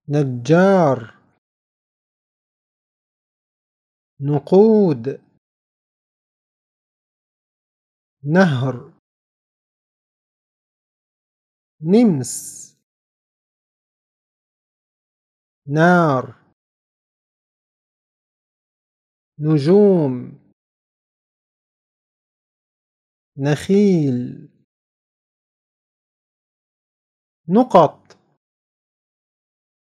نجار، نقود، نهر، نمس، نار، نجوم، نخيل، نقط.